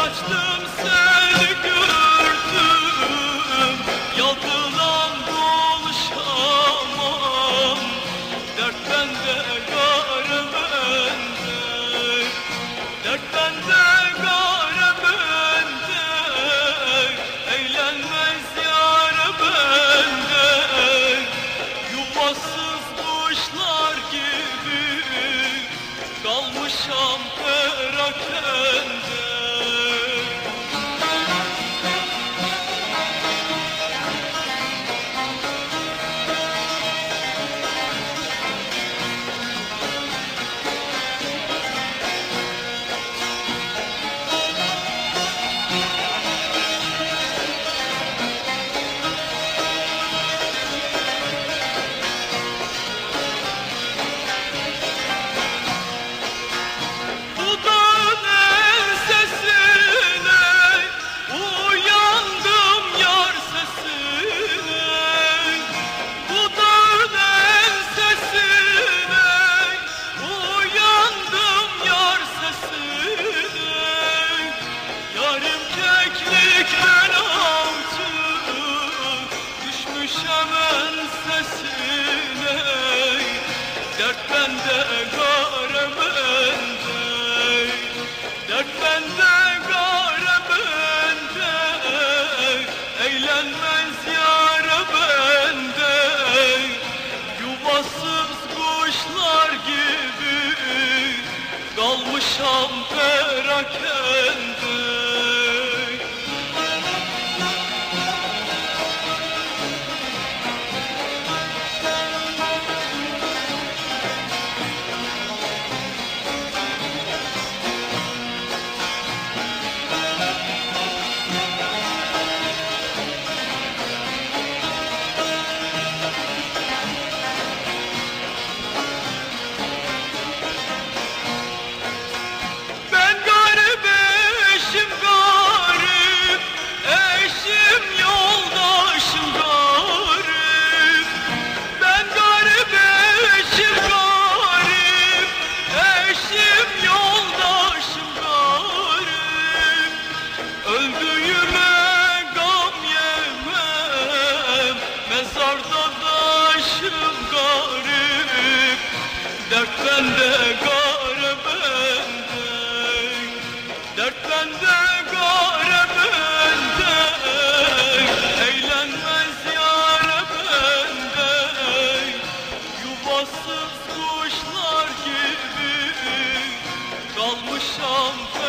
açtım seni gördüm, yalgılan konuşamam. Dert bende gare bende, dert bende gare bende, eğlenmez yâre bende. Yuvasız kuşlar gibi kalmışam perakende. Keklikten avcı düşmüşem ensesine. Dert bende gare bende, dert bende gare bende, eğlenmez yâre bende. Yuvasız kuşlar gibi kalmışam perakende. Mezarda daşım garip, dert bende gare bende, dert bende gare bende, eğlenmez yâre bende. Yuvasız kuşlar gibi kalmışam